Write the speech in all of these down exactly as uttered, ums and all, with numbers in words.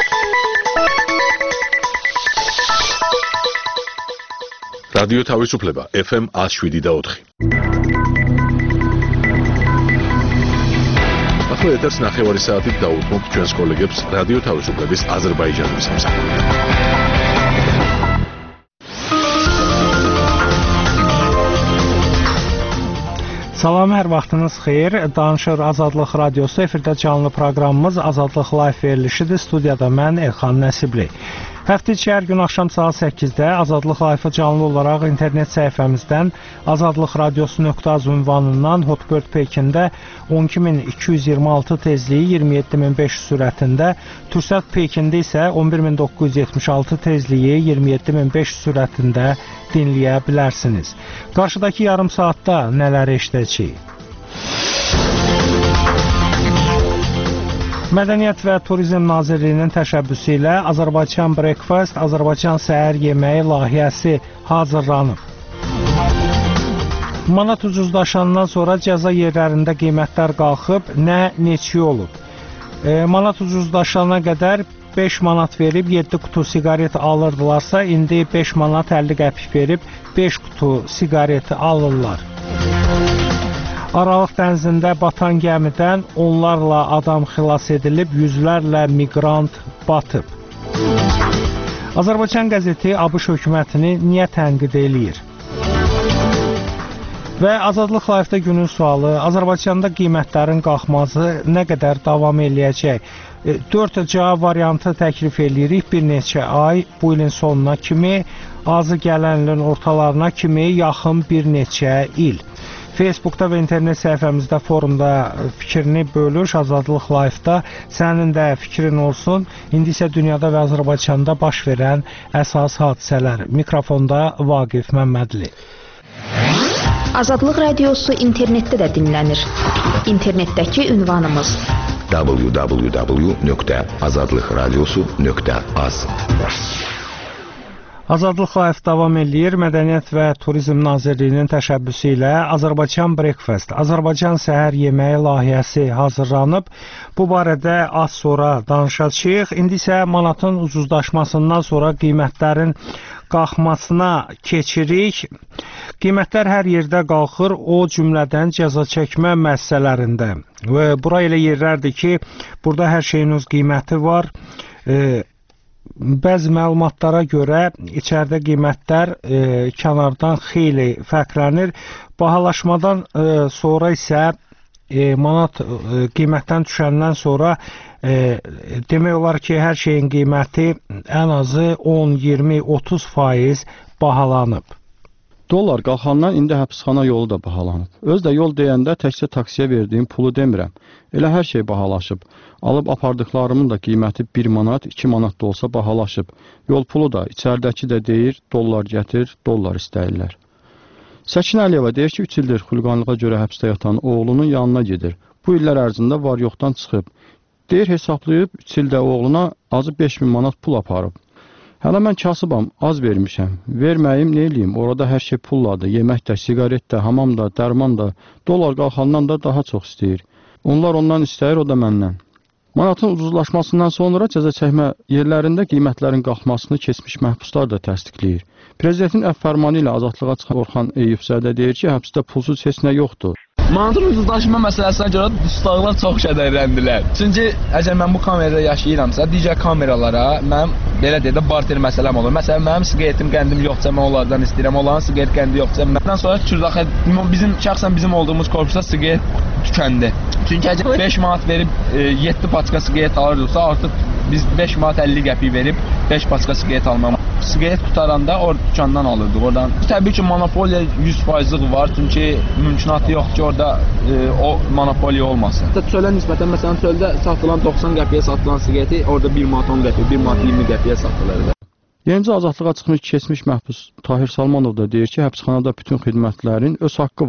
რადიო თავისუფლება ეფ ემ one oh seven და four. ახლა ეთერს ნახევარი საათით დაუთმობთ ჩვენს კოლეგებს რადიო თავისუფლების აზერბაიჯანის სამსახურით. Salam, hər vaxtınız xeyir. Danışır Azadlıq Radiosu, efirdə canlı proqramımız Azadlıq Live verilişidir. Studiyada mən Elxan Nəsibli. Həftə içi hər gün axşam saat səkkizdə Azadlıq Live-ı canlı olaraq internet səhifəmizdən azadlıq radiosu nöqtə az ünvanından Hotbird Pekində on iki min iki yüz iyirmi altı tezliyi iyirmi yeddi min beş yüz sürətində, Türksat Pekində isə on bir min doqquz yüz yetmiş altı tezliyi iyirmi yeddi min beş yüz sürətində dinləyə bilərsiniz. Qarşıdakı yarım saatda nələr eşidəcəyik? Mədəniyyət və Turizm Nazirliyinin təşəbbüsü ilə Azərbaycan Breakfast, Azərbaycan səhər yeməyi layihəsi hazırlanıb. Manat ucuzlaşandan sonra cəza yerlərində qiymətlər qalxıb, nə neçə olub? E, manat ucuzlaşana qədər beş manat verib yeddi qutu siqaret alırdılarsa, indi beş manat əlli qəpik verib beş qutu siqareti alırlar. Aralıq dənizində batan gəmidən onlarla adam xilas edilib, yüzlərlə miqrant batıb. Azərbaycan qəzeti ABŞ hökumətini niyə tənqid eləyir? Və Azadlıq Live-da günün sualı, Azərbaycanda qiymətlərin qalxması nə qədər davam eləyəcək? dörd cavab variantı təklif eləyirik. Bir neçə ay, bu ilin sonuna kimi, azı gələn ilin ortalarına kimi, yaxın bir neçə il. Facebookda və internet səhifəmizdə, forumda fikrini bölüş, Azadlıq Live-da sənin də fikrin olsun. İndi isə dünyada və Azərbaycanda baş verən əsas hadisələr. Mikrofonda Vaqif Məmmədli. Azadlıq Radiosu internetdə də dinlənir. İnternetdəki ünvanımız w w w nöqtə azadlıq radiosu nöqtə az. Azadlıq Live davam eləyir. Mədəniyyət və Turizm Nazirliyinin təşəbbüsü ilə Azərbaycan Breakfast, Azərbaycan səhər yeməyi layihəsi hazırlanıb. Bu barədə az sonra danışacağıq. İndi isə manatın ucuzlaşmasından sonra qiymətlərin qalxmasına keçirik. Qiymətlər hər yerdə qalxır, o cümlədən cəza çəkmə müəssisələrində. Və bura elə yerlərdir ki, burada hər şeyin öz qiyməti var. E, Bəzi məlumatlara görə içəridə qiymətlər e, kənardan xeyli fərqlənir. Bahalaşmadan e, sonra isə e, manat e, qiymətdən düşəndən sonra e, demək olar ki, hər şeyin qiyməti ən azı on, iyirmi, otuz faiz bahalanıb. Dollar qalxandan indi həbsxana yolu da bahalanıb. Öz də yol deyəndə təkcə taksiyə verdiyim pulu demirəm. Elə hər şey bahalaşıb. Alıb apardıqlarımın da qiyməti bir manat, iki manat da olsa bahalaşıb. Yol pulu da, içəridəki də deyir, dollar gətir, dollar istəyirlər. Səkin Əliyeva deyir ki, üç ildir xulqanlığa görə həbsdə yatan oğlunun yanına gedir. Bu illər ərzində var yoxdan çıxıb. Deyir, hesablayıb, üç ildə oğluna azı beş min manat pul aparıb. Hələ mən kasıbam, az vermişəm. Verməyim, nə eləyim? Orada hər şey pulladır. Yemək də, siqaret də, hamam da, dərman da. Dollar qalxandan da daha çox istəyir. Onlar ondan istəyir, o da məndən. Manatın ucuzlaşmasından sonra cəza çəkmə yerlərində qiymətlərin qalxmasını keçmiş məhbuslar da təsdiqləyir. Prezidentin əfv fərmanı ilə azadlığa çıxan Orxan Eyübzədə deyir ki, həbsdə pulsuz heç nə yoxdur. Manatın ucuzlaşma məsələsinə görə dustaqlar çox kədərləndilər. Çünki əgər mən bu kamerada yaşayıramsa, digər kameralara mənim belə deyə də barter məsələm olur. Məsələn, mənim siqaretim, qəndim yoxsa mən onlardan istəyirəm, onların siqaret qəndi yoxsa məndən sonra Kürdəxə bizim şəxsən bizim olduğumuz korpusda siqaret tükəndi. Çünki əgər beş manat verib yeddi paçka siqaret alırdıqsa, artıq biz beş manat əlli qəpik verib beş paçka siqaret almam. Siqaret tutaranda orada dükandan alırdıq. Oradan təbii ki, monopoliya yüz faizlik var, çünki mümkünatı yoxdur ki, orada e, o monopoliya olmasın. Çölə nisbətən, məsələn, çöldə satılan doxsan qəpiyə satılan siqareti orada bir manat on qəpiyə, bir manat iyirmi qəpiyə satılır. Yenicə azadlığa çıxmış keçmiş məhbus Tahir Salmanov da deyir ki, həbsxanada bütün xidmətlərin öz haqqı var.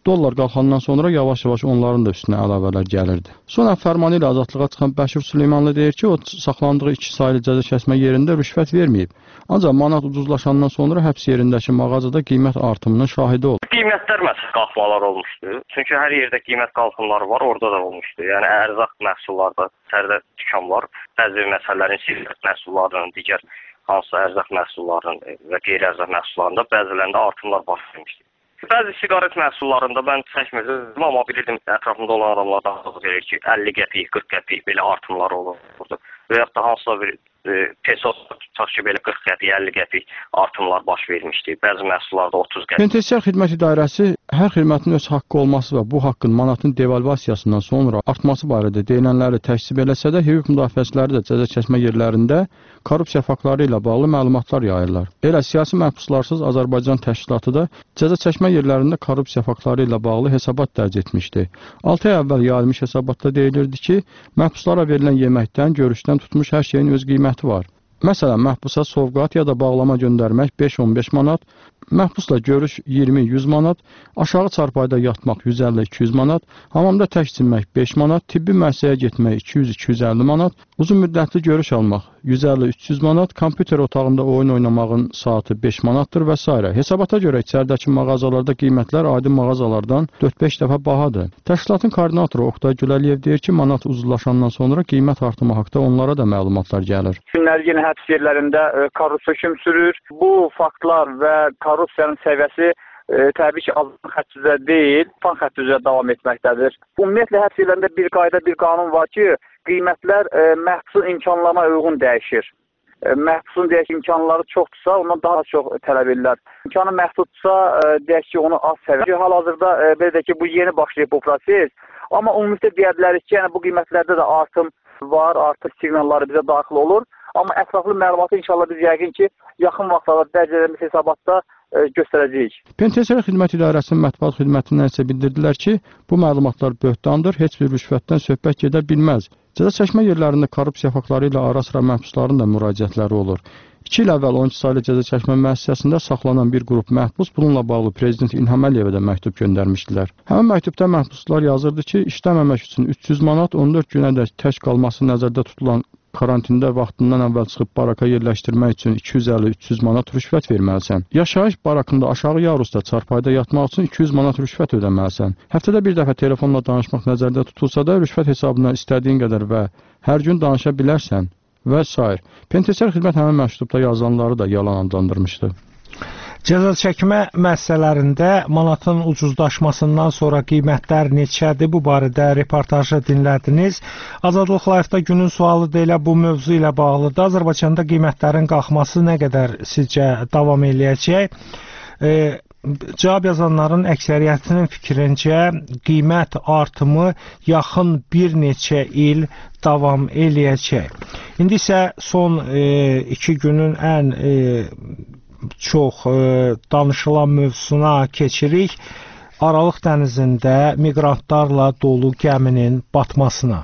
Dollar qalxandan sonra yavaş-yavaş onların da üstünə əlavələr gəlirdi. Sonra fərmanı ilə azadlığa çıxan Bəşir Süleymanlı deyir ki, o saxlandığı iki saylı cəza çəkmə yerində rüşvət verməyib. Ancaq manat ucuzlaşandan sonra həbs yerindəki mağazada qiymət artımının şahidi oldu. Qiymətlər məsəl qalxmalar olmuşdu. Çünki hər yerdə qiymət qalxımları var, orada da olmuşdu. Yəni ərzaq məhsullarda, sərdə dükan var. Bəzi məsələlərin siqaret məhsullarının, digər hansısa ərzaq məhsullarının və qeyri-ərzaq məhsullarında bəzilərində artımlar baş vermişdi. Bəzi siqaret məhsullarında mən çəkmirdim, amma bilirdim ətrafımda olan adamlardan verir ki, əlli qəpik, qırx qəpik belə artımlar olurdu. Və yaxud da hansısa bir e, peso tutaq ki, belə qırx qəpik, əlli qəpik artımlar baş vermişdi. Bəzi məhsullarda otuz qəpik. Penitensiar Xidmət İdarəsi hər xidmətin öz haqqı olması və bu haqqın manatın devalvasiyasından sonra artması barədə deyilənləri təksib eləsə də, hüquq müdafiəçiləri də cəza çəkmə yerlərində korrupsiya faktları ilə bağlı məlumatlar yayırlar. Elə siyasi məhbuslarsız Azərbaycan təşkilatı da cəza çəkmə yerlərində korrupsiya faktları ilə bağlı hesabat dərc etmişdi. altı ay əvvəl yayılmış hesabatda deyilirdi ki, məhbuslara verilən yeməkdən, görüşdən tutmuş hər şeyin öz qiyməti var. Məsələn, məhbusa sovqat ya da bağlama göndərmək beş on beş manat, məhbusla görüş iyirmi yüz manat, aşağı çarpayda yatmaq yüz əlli iki yüz manat, hamamda tək çimmək beş manat, tibbi müəssisəyə getmək iki yüz iki yüz əlli manat, uzun müddətli görüş almaq yüz əlli üç yüz manat, kompüter otağında oyun oynamağın saatı beş manatdır və s. Hesabata görə içəridəki mağazalarda qiymətlər adi mağazalardan dörd beş dəfə bahadır. Təşkilatın koordinatoru Oqtay Güləliyev deyir ki, manat uzlaşandan sonra qiymət artımı haqqında onlara da məlumatlar gəlir. Günlərgin həbs yerlərində korrupsiya hökm sürür. Bu faktlar və korrupsiyanın səviyyəsi e, təbii ki, azlıq xətt üzrə deyil, fan xətt üzrə davam etməkdədir. Ümumiyyətlə, həbs yerlərində bir qayda, bir qanun var ki, qiymətlər e, məhbusun imkanlarına uyğun dəyişir. E, məhbusun deyək ki, imkanları çoxdursa, ondan daha çox tələb edirlər. İmkanı məhdudsa, e, deyək ki, onu az səviyyədir. Hal-hazırda e, belə də ki, bu yeni başlayıb bu proses. Amma ümumiyyətlə deyə bilərik ki, yəni, bu qiymətlərdə də artım var, artıq siqnalları bizə daxil olur. Amma ətraflı məlumatı inşallah biz yəqin ki, yaxın vaxtlarda dərc edilmiş hesabatda e, göstərəcəyik. Penitensiar Xidmət İdarəsinin mətbuat xidmətindən isə bildirdilər ki, bu məlumatlar böhtandır, heç bir rüşvətdən söhbət gedə bilməz. Cəza çəkmə yerlərində korrupsiya faktları ilə ara-sıra məhbusların da müraciətləri olur. İki il əvvəl on iki saylı cəza çəkmə müəssisəsində saxlanan bir qrup məhbus bununla bağlı Prezident İlham Əliyevə də məktub göndərmişdilər. Həmin məktubda məhbuslar yazırdı ki, işləməmək üçün üç yüz manat, on dörd günədək tək qalması nəzərdə tutulan karantində vaxtından əvvəl çıxıb baraka yerləşdirmək üçün iki yüz əlli üç yüz manat rüşvət verməlisən. Yaşayış barakında aşağı yarusda çarpayda yatmaq üçün iki yüz manat rüşvət ödəməlisən. Həftədə bir dəfə telefonla danışmaq nəzərdə tutulsa da rüşvət hesabına istədiyin qədər və hər gün danışa bilərsən və s. Penitensiar Xidmət həmin məktubda yazılanları da yalan adlandırmışdı. Cəza çəkmə müəssisələrində manatın ucuzlaşmasından sonra qiymətlər neçədir? Bu barədə reportajı dinlədiniz. Azadlıq Live-da günün sualı da elə bu mövzu ilə bağlıdır. Azərbaycanda qiymətlərin qalxması nə qədər sizcə davam eləyəcək? E, cavab yazanların əksəriyyətinin fikrincə qiymət artımı yaxın bir neçə il davam eləyəcək. İndi isə son e, iki günün ən e, çox e, danışılan mövzusuna keçirik. Aralıq dənizində miqrantlarla dolu gəminin batmasına.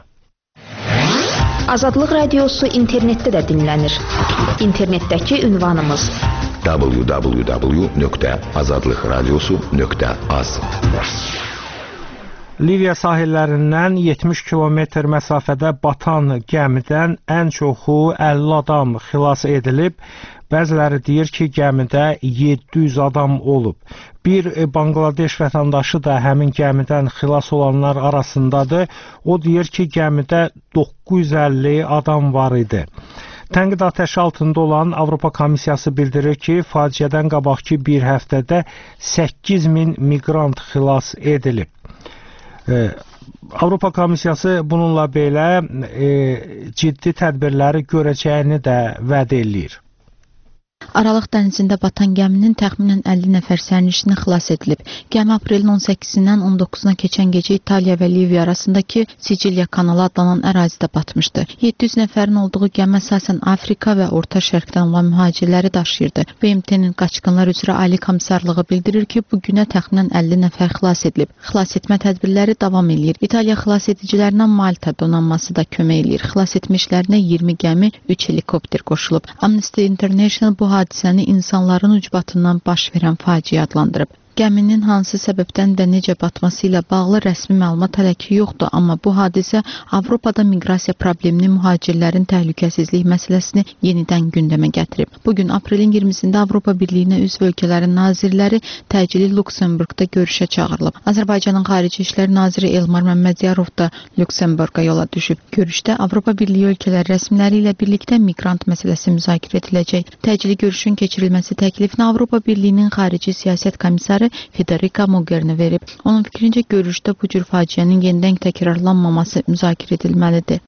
Azadlıq Radiosu internetdə də dinlənir. İnternetdəki ünvanımız w w w nöqtə azadlıq radiosu nöqtə az. Liviya sahillərindən yetmiş kilometr məsafədə batan gəmidən ən çoxu əlli adam xilas edilib. Bəziləri deyir ki, gəmidə yeddi yüz adam olub. Bir Bangladeş vətəndaşı da həmin gəmidən xilas olanlar arasındadır. O deyir ki, gəmidə doqquz yüz əlli adam var idi. Tənqid atəşi altında olan Avropa Komissiyası bildirir ki, faciədən qabaqki bir həftədə səkkiz min miqrant xilas edilib. Ee, Avropa Komissiyası bununla belə e, ciddi tədbirləri görəcəyini də vəd eləyir. Aralıq dənizində batan gəminin təxminən əlli nəfər sərnişini xilas edilib. Gəmi aprelin on səkkizindən on doqquzuna keçən gecə İtaliya və Liviya arasındakı Siciliya kanalı adlanan ərazidə batmışdı. yeddi yüz nəfərin olduğu gəmi əsasən Afrika və Orta Şərqdən olan mühacirləri daşıyırdı. B M T-nin qaçqınlar üzrə Ali Komissarlığı bildirir ki, bu günə təxminən əlli nəfər xilas edilib. Xilas etmə tədbirləri davam eləyir. İtaliya xilas edicilərinə Malta donanması da kömək eləyir. Xilas etmişlərinə iyirmi gəmi, üç helikopter qoşulub. Amnesty International bu hadisəni insanların ucbatından baş verən faciə adlandırıb. Gəminin hansı səbəbdən və necə batması ilə bağlı rəsmi məlumat hələ ki yoxdur, amma bu hadisə Avropada miqrasiya problemini, mühacirlərin təhlükəsizlik məsələsini yenidən gündəmə gətirib. Bugün aprelin iyirmisində Avropa Birliyinə üzv ölkələrin nazirləri təcili Lüksemburqda görüşə çağırılıb. Azərbaycanın Xarici İşlər Naziri Elmar Məmmədiyarov da Lüksemburqa yola düşüb. Görüşdə Avropa Birliyi ölkələri rəsmiləri ilə birlikdə miqrant məsələsi müzakirə ediləcək. Təcili görüşün keçirilməsi təklifini Avropa Birliyinin Xarici Siyasət Komissarı Federica Mogherini verib. Onun fikrincə görüşdə bu cür faciənin yenidən təkrarlanmaması müzakirə edilməlidir.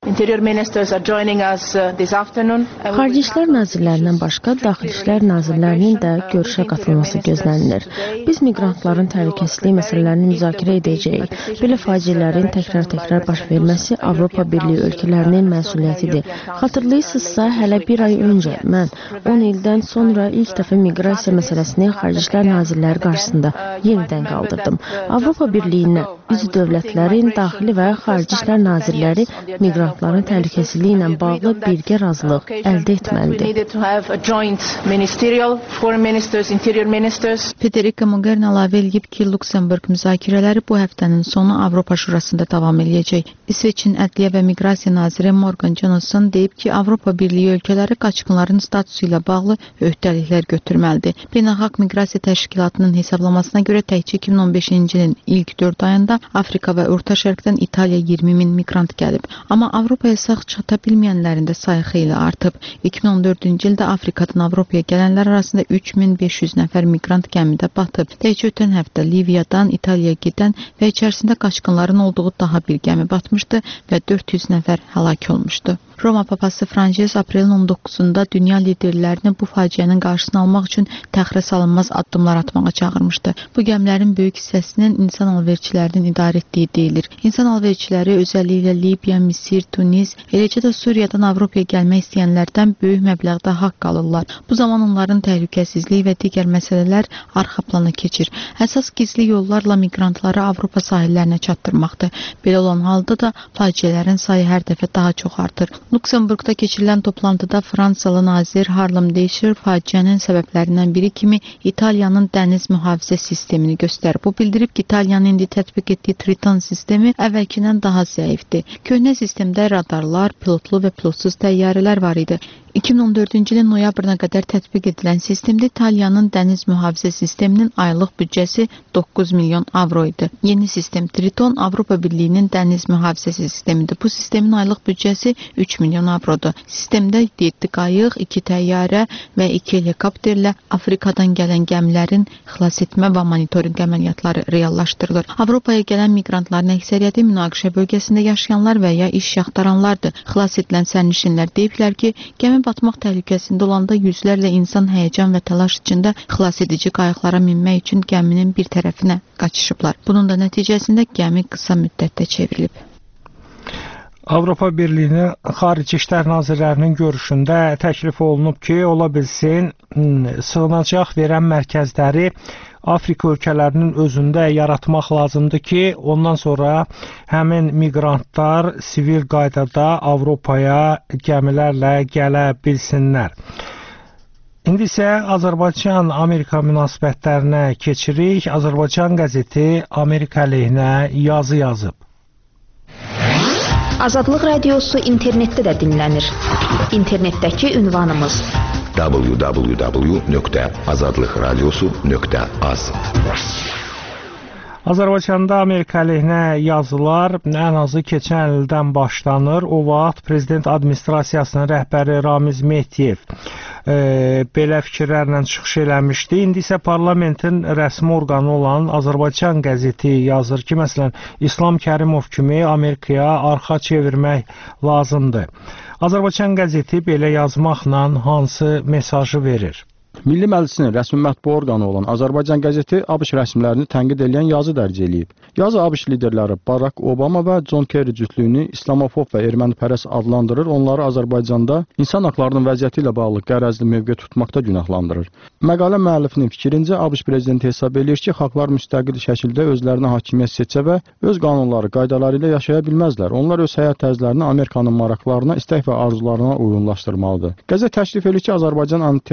Xarici İşlər Nazirlərindən başqa Daxili İşlər Nazirlərinin də görüşə qatılması gözlənilir. Biz miqrantların təhlükəsizlik məsələlərini müzakirə edəcəyik. Belə faciələrin təkrar-təkrar baş verməsi Avropa Birliyi ölkələrinin məsuliyyətidir. Xatırlayırsınızsa, hələ bir ay öncə mən on ildən sonra ilk dəfə miqrasiya məsələsini Xarici İşlər Nazirləri qarşısında yenidən qaldırdım. Avropa Birliyinə üzv dövlətlərin daxili və xarici işlər nazirləri miqrantların təhlükəsizliyi ilə bağlı birgə razılıq əldə etməlidir. Federica Mogherini əlavə edib ki, Lüksemburq müzakirələri bu həftənin sonu Avropa Şurasında davam edəcək. İsveçin Ədliyyə və Miqrasiya naziri Morgan Johnson deyib ki, Avropa Birliyi ölkələri qaçqınların statusu ilə bağlı öhdəliklər götürməlidir. Beynəlxalq Miqrasiya Təşkilatının hesablamasına görə təkcə iki min on beşinci ilin ilk dörd ayında Afrika və Orta Şərqdən İtaliya iyirmi min miqrant gəlib. Amma Avropaya sağ çata bilməyənlərin də sayı xeyli artıb. iki min on dördüncü ildə Afrikadan Avropaya gələnlər arasında üç min beş yüz nəfər miqrant gəmidə batıb. Təkcə ötən həftə Liviyadan İtaliyaya gedən və içərisində qaçqınların olduğu daha bir gəmi batmışdı və dörd yüz nəfər həlak olmuşdu. Roma papası Frances aprelin on doqquzunda dünya liderlərini bu faciənin qarşısını almaq üçün təxirə salınmaz addımlar atmağa çağırmışdı. Bu gəmilərin böyük hissəsinin insan alverçilərinin idarə etdiyi deyilir. İnsan alverçiləri özəlliklə Libiya, Misir, Tunis, eləcə də Suriyadan Avropaya gəlmək istəyənlərdən böyük məbləğdə haqq alırlar. Bu zaman onların təhlükəsizliyi və digər məsələlər arxa plana keçir. Əsas gizli yollarla miqrantları Avropa sahillərinə çatdırmaqdır. Belə olan halda da faciələrin sayı hər dəfə daha çox artır. Lüksemburqda keçirilən toplantıda Fransalı nazir Harlem Deşir faciənin səbəblərindən biri kimi İtaliyanın dəniz mühafizə sistemini göstərib. O bildirib ki, İtaliyanın indi tətbiq etdiyi Triton sistemi əvvəlkindən daha zəifdir. Köhnə sistemdə radarlar, pilotlu və pilotsuz təyyarələr var idi. iki min on dördüncü ilin noyabrına qədər tətbiq edilən sistemdə İtaliyanın dəniz mühafizə sisteminin aylıq büdcəsi doqquz milyon avro idi. Yeni sistem Triton Avropa Birliyinin dəniz mühafizə sistemidir. Bu sistemin aylıq büdcəsi üç milyon avrodur. Sistemdə yeddi qayıq, iki təyyarə və iki helikopterlə Afrikadan gələn gəmilərin xilas etmə və monitorinq əməliyyatları reallaşdırılır. Avropaya gələn miqrantların əksəriyyəti münaqişə bölgəsində yaşayanlar və ya iş yaxtaranlardır. Xilas edilən sərnişinlər deyiblər ki, gəmi batmaq təhlükəsində olanda yüzlərlə insan həyəcan və təlaş içində xilas edici qayıqlara minmək üçün gəminin bir tərəfinə qaçışıblar. Bunun da nəticəsində gəmi qısa müddətdə çevrilib. Avropa Birliyinin Xarici İşlər Nazirlərinin görüşündə təklif olunub ki, ola bilsin sığınacaq verən mərkəzləri Afrika ölkələrinin özündə yaratmaq lazımdır ki, ondan sonra həmin miqrantlar sivil qaydada Avropaya gəmilərlə gələ bilsinlər. İndi isə Azərbaycan-Amerika münasibətlərinə keçirik. Azərbaycan qəzeti Amerika əleyhinə yazı yazıb. Azadlıq Radiosu internetdə də dinlənir. İnternetdəki ünvanımız w w w nöqtə azadlıq radiosu nöqtə az. Azərbaycanda Amerika əleyhinə yazılar ən azı keçən ildən başlanır. O vaxt Prezident Administrasiyasının rəhbəri Ramiz Mehdiyev e, belə fikirlərlə çıxış eləmişdi. İndi isə parlamentin rəsmi orqanı olan Azərbaycan qəzeti yazır ki, məsələn, İslam Kərimov kimi Amerikaya arxa çevirmək lazımdır. Azərbaycan qəzeti belə yazmaqla hansı mesajı verir? Milli Məclisin rəsmi mətbu orqanı olan Azərbaycan qəzeti ABŞ rəsmilərini tənqid edən yazı dərc eləyib. Yazı ABŞ liderləri Barack Obama və John Kerry cütlüyünü islamofob və ermənipərəst adlandırır, onları Azərbaycanda insan haqlarının vəziyyəti ilə bağlı qərəzli mövqe tutmaqda günahlandırır. Məqalə müəllifinin fikrincə ABŞ prezidenti hesab edir ki, xalqlar müstəqil şəkildə özlərinə hakimiyyət seçə və öz qanunları, qaydaları ilə yaşaya bilməzlər. Onlar öz həyat tərzlərini Amerikanın maraqlarına, istək və arzularına uyğunlaşdırmalıdır. Qəzet təklif edir ki, Azərbaycan antiterror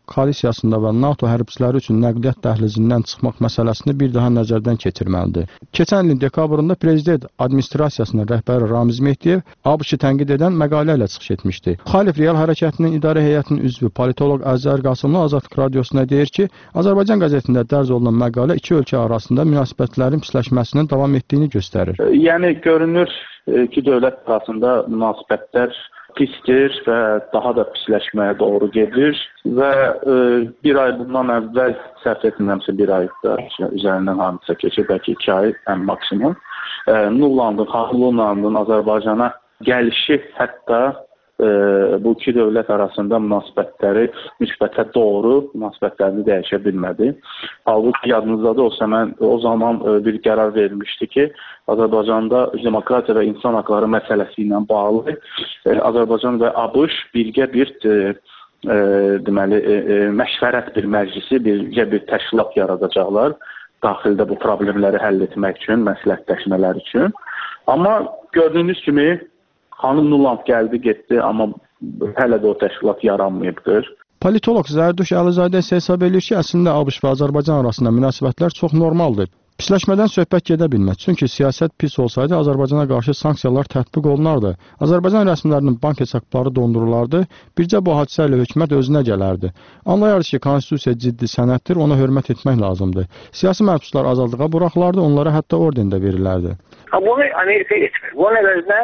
koalisiyasında və NATO hərbçiləri üçün nəqliyyat dəhlizindən çıxmaq məsələsini bir daha nəzərdən keçirməlidir. Keçən ilin dekabrında prezident administrasiyasının rəhbəri Ramiz Mehdiyev ABŞ-ı tənqid edən məqalə ilə çıxış etmişdi. Xalif Real Hərəkatının idarə heyətinin üzvü politoloq Əzər Qasımlı Azadlıq Radiosuna deyir ki, Azərbaycan qəzetində dərc olunan məqalə iki ölkə arasında münasibətlərin pisləşməsinin davam etdiyini göstərir. Yəni görünür ki, dövlət arasında münasibətlər pisdir və daha da pisləşməyə doğru gedir və e, bir ay bundan əvvəl səhv etmirəmsə bir ay da üzərindən hadisə keçir, bəlkə iki ay ən maksimum. E, Nullandın, Xanlunlandın Azərbaycana gəlişi hətta e, bu iki dövlət arasında münasibətləri müsbətə doğru münasibətlərini dəyişə bilmədi. Halbuki yadınızdadır, o zaman, o zaman e, bir qərar verilmişdi ki, Azərbaycanda demokratiya və insan haqları məsələsi ilə bağlı e, Azərbaycan və ABŞ birgə bir e, e, deməli e, e, məşvərət bir məclisi, birgə bir təşkilat yaradacaqlar daxildə bu problemləri həll etmək üçün, məsləhətləşmələr üçün. Amma gördüyünüz kimi xanım Nuland gəldi, getdi, amma hələ də o təşkilat yaranmayıbdır. Politoloq Zərduş Əlizadə isə hesab edir ki, əslində ABŞ və Azərbaycan arasında münasibətlər çox normaldır. Pisləşmədən söhbət gedə bilməz, çünki siyasət pis olsaydı Azərbaycana qarşı sanksiyalar tətbiq olunardı. Azərbaycan rəsmilərinin bank hesabları dondurulardı, bircə bu hadisə ilə hökumət özünə gələrdi. Anlayardı ki, konstitusiya ciddi sənəddir, ona hörmət etmək lazımdır. Siyasi məhbuslar azadlığa buraxılardı, onlara hətta orden də verilərdi. Bunu Amerika etmir. Bunun əvəzinə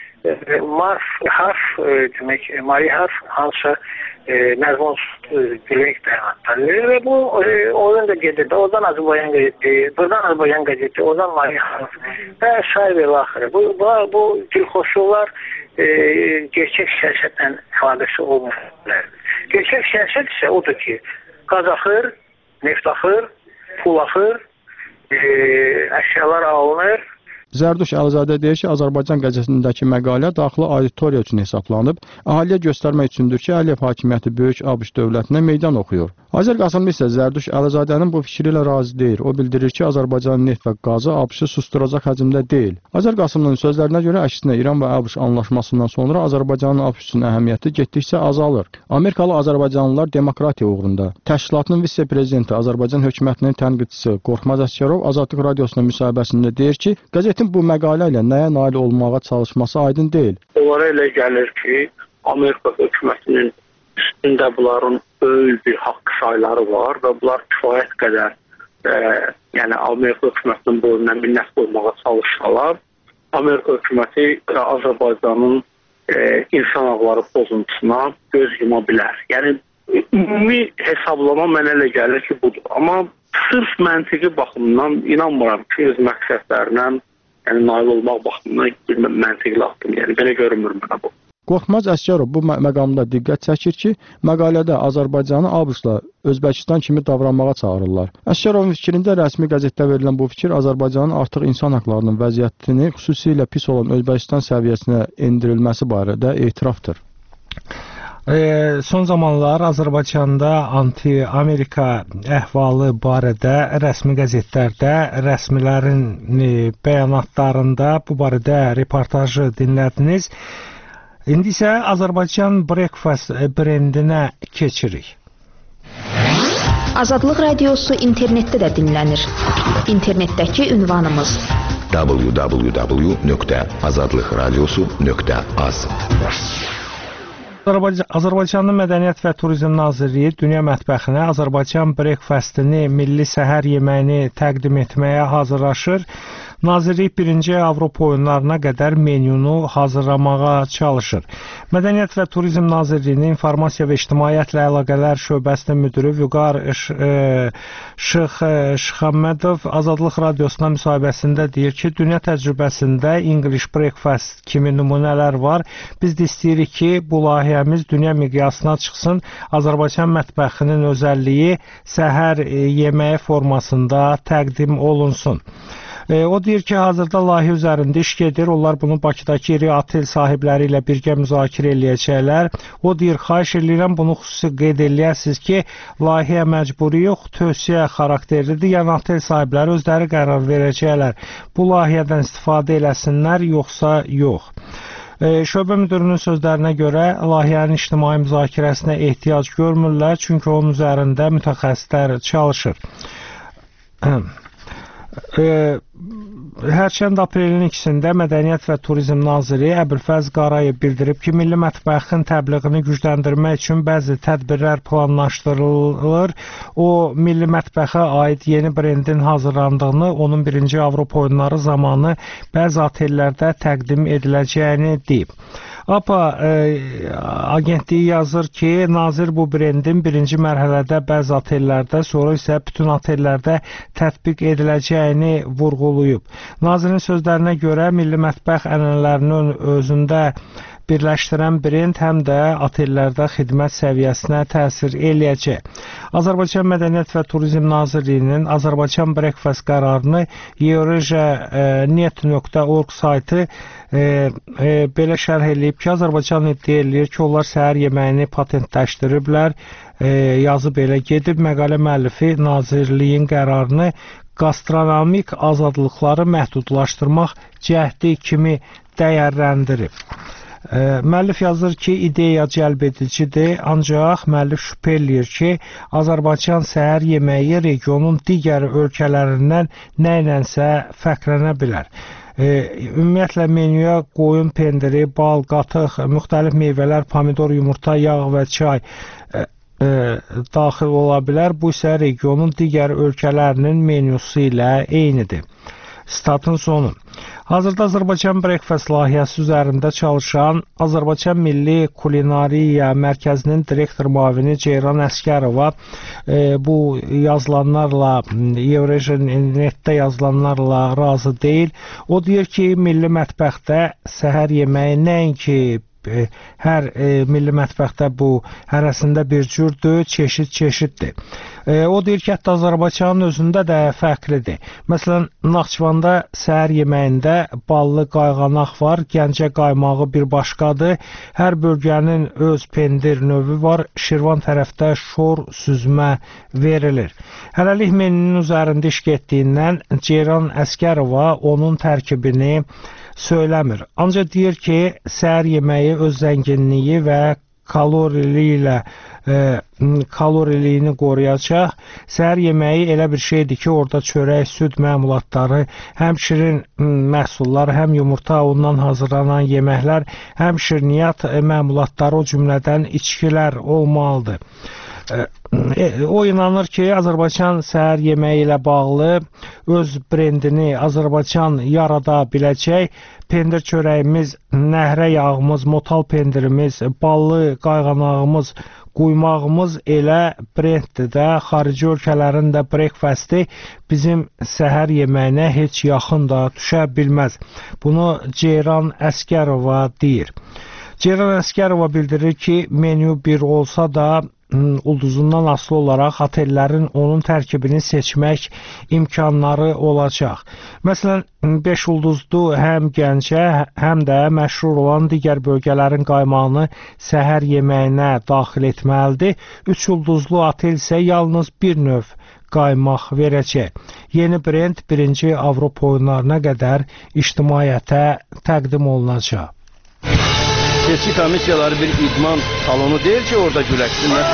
marf, harf, demək, mari harf hansısa məzmun dilek bəyanatları və bu oradan da gedirdi. Oradan Azərbaycan qəzeti, buradan Azərbaycan qəzeti, oradan mari harf və sair və axırı. Bu, bu, bu dilxoşluqlar e, gerçək siyasətlə ifadəsi olmuşlar. Gerçək siyasət isə odur ki, qaz axır, neft axır, pul axır, e, əşyalar alınır. Zərduş Əlizadə deyir ki, Azərbaycan qəzetindəki məqalə daxili auditoriya üçün hesablanıb, əhaliyə göstərmək üçündür ki, Əliyev hakimiyyəti böyük ABŞ dövlətinə meydan oxuyur. Azər Qasımlı isə Zərduş Əlizadənin bu fikri ilə razı deyir. O bildirir ki, Azərbaycanın neft və qazı ABŞ-ı susturacaq həcmdə deyil. Azər Qasımlının sözlərinə görə əksinə İran və ABŞ anlaşmasından sonra Azərbaycanın ABŞ üçün əhəmiyyəti getdikcə azalır. Amerikalı Azərbaycanlılar demokratiya uğrunda. Təşkilatının vitse-prezidenti Azərbaycan hökumətinin tənqidçisi Qorxmaz Əsgərov Azadlıq Radiosuna müsahibəsində deyir ki, qəzetin bu məqalə ilə nəyə nail olmağa çalışması aydın deyil. Onlara elə gəlir ki, Amerika hökumətinin üstündə bunların böyük bir haqq sayları var və bunlar kifayət qədər e, yəni Amerika hökumətinin boynuna minnət qoymağa çalışsalar, Amerika hökuməti e, Azərbaycanın e, insan haqları pozuntusuna göz yuma bilər. Yəni ümumi hesablama mənə elə gəlir ki, budur. Amma sırf məntiqi baxımından inanmıram ki, öz məqsədlərinə yəni nail olmaq baxımından bir məntiqli addım. Yəni belə görünmür mənə bu. Qorxmaz Əsgərov bu mə məqamda diqqət çəkir ki, məqalədə Azərbaycanı ABŞ-la Özbəkistan kimi davranmağa çağırırlar. Əsgərovun fikrində rəsmi qəzetdə verilən bu fikir Azərbaycanın artıq insan haqlarının vəziyyətini xüsusilə pis olan Özbəkistan səviyyəsinə endirilməsi barədə etirafdır. E, son zamanlar Azərbaycanda anti-Amerika əhvalı barədə rəsmi qəzetlərdə, rəsmilərin e, bəyanatlarında bu barədə reportajı dinlədiniz. İndi isə Azərbaycan Breakfast brendinə keçirik. Azadlıq Radiosu internetdə də dinlənir. İnternetdəki ünvanımız w w w nöqtə azadlıq radiosu nöqtə az. Azərbaycanın Mədəniyyət və Turizm Nazirliyi Dünya mətbəxinə Azərbaycan Breakfastini, milli səhər yeməyini təqdim etməyə hazırlaşır. Nazirlik birinci Avropa oyunlarına qədər menyunu hazırlamağa çalışır. Mədəniyyət və Turizm Nazirliyinin İnformasiya və İctimaiyyətlə Əlaqələr şöbəsinin müdiri Vüqar Şıxəmmədov Azadlıq Radiosuna müsahibəsində deyir ki, dünya təcrübəsində English Breakfast kimi nümunələr var. Biz də istəyirik ki, bu layihəmiz dünya miqyasına çıxsın. Azərbaycan mətbəxinin özəlliyi səhər yeməyi formasında təqdim olunsun. O deyir ki, hazırda layihə üzərində iş gedir. Onlar bunu Bakıdakı iri otel sahibləri ilə birgə müzakirə eləyəcəklər. O deyir, xahiş edirəm, bunu xüsusi qeyd eləyəsiniz ki, layihə məcburi yox, tövsiyə xarakterlidir. Yəni otel sahibləri özləri qərar verəcəklər. Bu layihədən istifadə eləsinlər, yoxsa yox. Şöbə müdürünün sözlərinə görə layihənin ictimai müzakirəsinə ehtiyac görmürlər, çünki onun üzərində mütəxəssislər çalışır. Hərçənd aprelin ikisində Mədəniyyət və Turizm naziri Əbülfəz Qarayev bildirib ki, milli mətbəxin təbliğini gücləndirmək üçün bəzi tədbirlər planlaşdırılır. O, milli mətbəxə aid yeni brendin hazırlandığını, onun birinci Avropa oyunları zamanı bəzi otellərdə təqdim ediləcəyini deyib. A P A e, agentliyi yazır ki, nazir bu brendin birinci mərhələdə bəzi otellərdə, sonra isə bütün otellərdə tətbiq ediləcəyini vurğulayıb. Nazirin sözlərinə görə milli mətbəx ənənələrini özündə birləşdirən brend həm də otellərdə xidmət səviyyəsinə təsir eləyəcək. Azərbaycan Mədəniyyət və Turizm Nazirliyinin Azərbaycan Breakfast qərarını Eureja net nöqtə org saytı e, e, belə şərh eləyib ki, Azərbaycan iddia eləyir ki, onlar səhər yeməyini patentləşdiriblər, e, yazı belə gedib. Məqalə müəllifi Nazirliyin qərarını gastronomik azadlıqları məhdudlaşdırmaq cəhdi kimi dəyərləndirib. Müəllif yazır ki, ideya cəlbedicidir, ancaq müəllif şübhə eləyir ki, Azərbaycan səhər yeməyi regionun digər ölkələrindən nə ilənsə fərqlənə bilər. Ümumiyyətlə menyuya qoyun pendiri, bal, qatıq, müxtəlif meyvələr, pomidor, yumurta, yağ və çay daxil ola bilər. Bu isə regionun digər ölkələrinin menyusu ilə eynidir. Statın sonu. Hazırda Azərbaycan Breakfast layihəsi üzərində çalışan Azərbaycan Milli Kulinariya Mərkəzinin direktor müavini Ceyran Əskərova e, bu yazılanlarla, Eureja netdə yazılanlarla razı deyil. O deyir ki, milli mətbəxdə səhər yeməyi nəinki hər e, milli mətbəxdə bu hərəsində bir cürdür, çeşid-çeşiddir. E, o deyir ki, hətta Azərbaycanın özündə də fərqlidir. Məsələn, Naxçıvanda səhər yeməyində ballı qayğanaq var, Gəncə qaymağı bir başqadır. Hər bölgənin öz pendir növü var. Şirvan tərəfdə şor süzmə verilir. Hələlik menünün üzərində iş getdiyindən Ceyran Əskərova onun tərkibini söyləmir. Ancaq deyir ki, səhər yeməyi öz zənginliyi və kaloriliyi ilə e, kaloriliyini qoruyacaq. Səhər yeməyi elə bir şeydir ki, orada çörək, süd məmulatları, həm şirin məhsullar, həm yumurta, ondan hazırlanan yeməklər, həm şirniyyat məmulatları, o cümlədən içkilər olmalıdır. O inanır ki, Azərbaycan səhər yeməyi ilə bağlı öz brendini Azərbaycan yarada biləcək. Pendir çörəyimiz, nəhrə yağımız, motal pendirimiz, ballı qayğanağımız, quymağımız elə brenddir də, xarici ölkələrin də breakfasti bizim səhər yeməyinə heç yaxın da düşə bilməz. Bunu Ceyran Əskərova deyir. Ceyran Əskərova bildirir ki, menyu bir olsa da ulduzundan asılı olaraq otellərin onun tərkibini seçmək imkanları olacaq. Məsələn, beş ulduzlu həm Gəncə, həm də məşhur olan digər bölgələrin qaymağını səhər yeməyinə daxil etməlidir. üç ulduzlu otel isə yalnız bir növ qaymaq verəcək. Yeni brend birinci Avropa oyunlarına qədər ictimaiyyətə təqdim olunacaq. Seçki komissiyaları bir idman salonu deyil ki, orada güləşsinlər.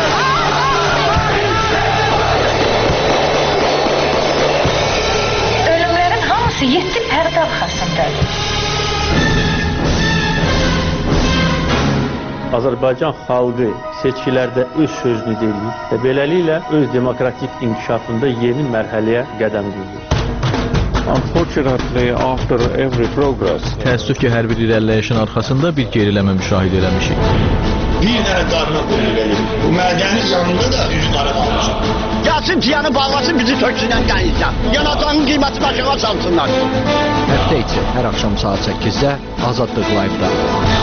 Ölümlərin hamısı yeddi pərdə arxasındadır. Azərbaycan xalqı seçkilərdə öz sözünü deyir və beləliklə öz demokratik inkişafında yeni mərhələyə qədəm qoyur. Unfortunately, after every progress, təəssüf ki, hər bir irəliləyişin arxasında bir geriləmə müşahidə eləmişik. Bir dənə qarına qoyulur verir. Bu mədənin yanında da üzləri qalmışıq. Gəlsin piyanı bağlasın, bizi töksünən qəyəcək. Yanacağın qiymətini aşağı salsınlar. Həftə içi hər axşam saat səkkizdə Azadlıq Live-da.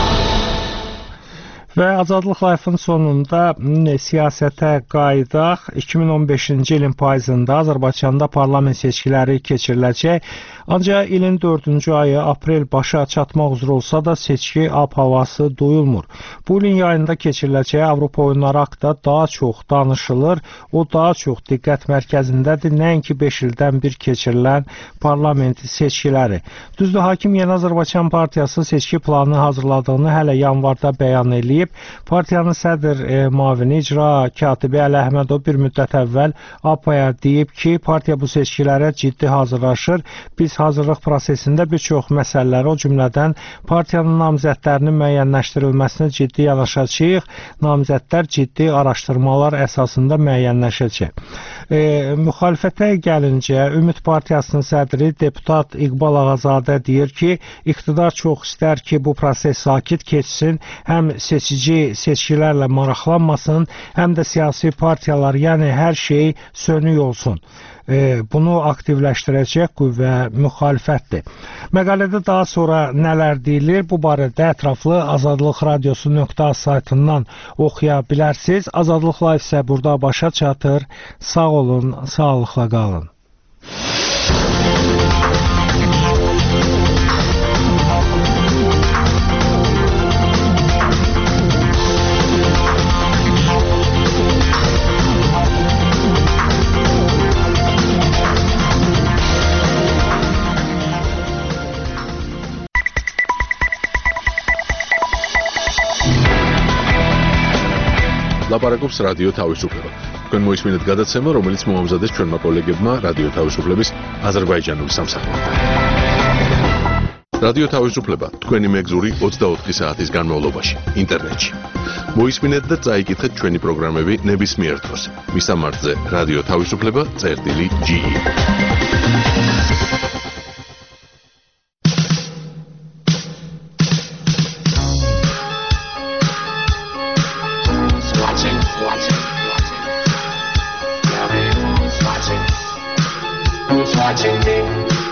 Və Azadlıq Live-ın sonunda siyasətə qayıdaq. iki min on beşinci ilin payızında Azərbaycanda parlament seçkiləri keçiriləcək. Ancaq ilin dördüncü ayı aprel başa çatmaq üzrə olsa da seçki ab havası duyulmur. Bu ilin yayında keçiriləcək Avropa oyunları haqqında daha çox danışılır. O daha çox diqqət mərkəzindədir, nəinki beş ildən bir keçirilən parlament seçkiləri. Düzdür, hakim Yeni Azərbaycan Partiyası seçki planını hazırladığını hələ yanvarda bəyan eləyib. Partiyanın sədr e, mavini icra katibi Əli Əhmədov bir müddət əvvəl A P A-ya deyib ki, partiya bu seçkilərə ciddi hazırlaşır. Biz hazırlıq prosesində bir çox məsələləri, o cümlədən partiyanın namizədlərinin müəyyənləşdirilməsinə ciddi yanaşacağıq. Namizədlər ciddi araşdırmalar əsasında müəyyənləşəcək. E, müxalifətə gəlincə, Ümid Partiyasının sədri deputat İqbal Ağazadə deyir ki, iqtidar çox istər ki, bu proses sakit keçsin, həm seçici seçkilərlə maraqlanmasın, həm də siyasi partiyalar, yəni hər şey sönük olsun. E, bunu aktivləşdirəcək qüvvə müxalifətdir. Məqalədə daha sonra nələr deyilir, bu barədə ətraflı Azadlıq Radiosu nöqtə az saytından oxuya bilərsiniz. Azadlıq Live isə burada başa çatır. Sağ olun, sağlıqla qalın. ლაპარაკობს რადიო თავისუფლება. თქვენ მოისმინეთ გადაცემა, რომელიც მოამზადეს ჩვენმა კოლეგებმა რადიო თავისუფლების აზერბაიჯანული სამსახურიდან. რადიო თავისუფლება თქვენი მეგზური ოცდაოთხი საათის განმავლობაში ინტერნეტში. მოისმინეთ და წაიკითხეთ ჩვენი პროგრამები ნებისმიერ დროს. მისამართზე რადიო თავისუფლება წერტილი ჯი ი. Watching me.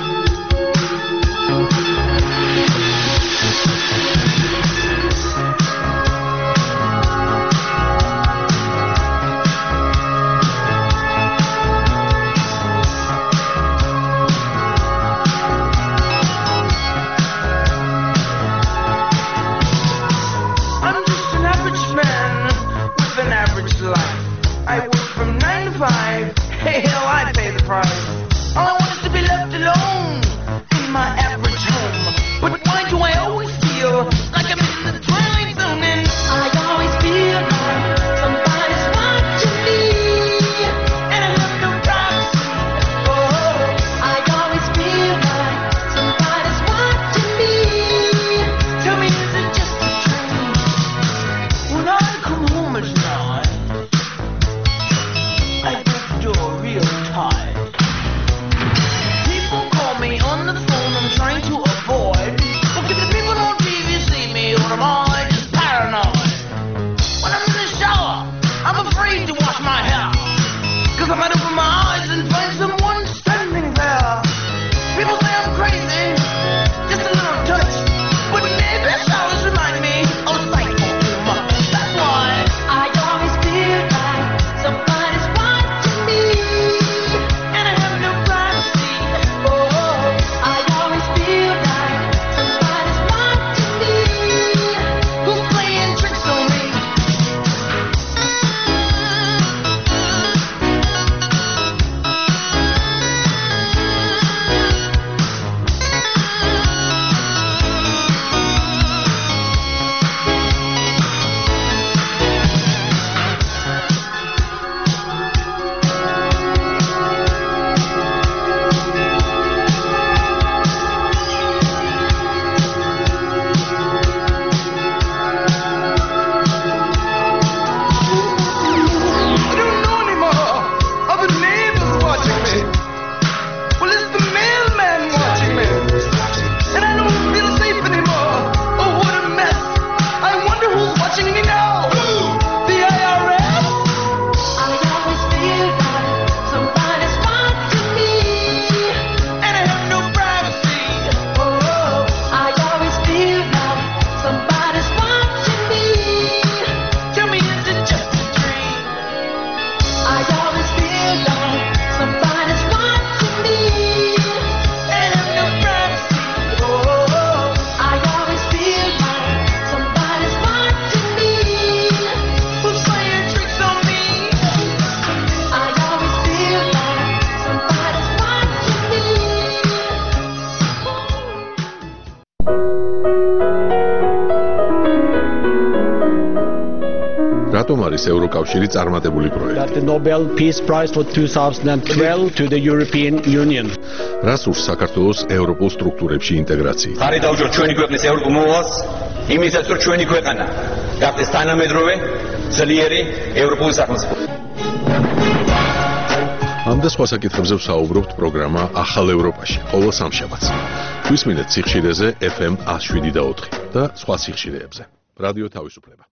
I'm just an average man with an average life. I work from nine to five. Hey, hell, I pay the price. All I want is to be left alone in my average home. But why do I always feel like I'm in the twilight zone? And I always feel like somebody's watching me, and I have no privacy. Oh, I always feel like somebody's watching me. Tell me, is it just a dream? When I come home at night, I get the door real tight. On the phone I'm trying to avoid, but if the people on T V see me, or am I just paranoid? When I'm in the shower, I'm afraid to wash my hair, cause I might open my eyes and find someone standing there. People say I'm crazy, just a little touch, but maybe showers remind me of psycho too much. That's why I always feel like somebody's watching me, and I have no privacy. Oh, I always feel like somebody's watching me, who's playing tricks on me. I don't know anymore. Are the neighbors watching me? Well, it's the mailman watching me, and I don't feel safe anymore. Oh, what a mess! I wonder who's watching me now. The I R S? I always feel like somebody's watching me, and I have no privacy. Oh, I always feel like somebody's watching me. Tell me, is it just a dream? I always feel like somebody's watching me, and I have no privacy. Oh, I always feel like somebody's watching me. რატომ არის ევროკავშირი წარმატებული პროექტი? The Nobel Peace Prize for twenty twelve to the European Union. რას ურს საქართველოს ევროპულ სტრუქტურებში ინტეგრაცია? ხარი დაუჯეროთ ჩვენი ქვეყნის ევროპულ მოვალს, იმისაც რომ ჩვენი ქვეყანა გახდეს თანამედროვე, ძლიერი ევროპული სახელმწიფო. ამ და სხვა საკითხებზე ვსაუბრობთ პროგრამა ახალ ევროპაში, ყოველ სამშაბათს. გვისმინეთ სიხშირეზე ეფ ემ one oh seven და ოთხი და სხვა სიხშირეებზე. რადიო თავისუფლება.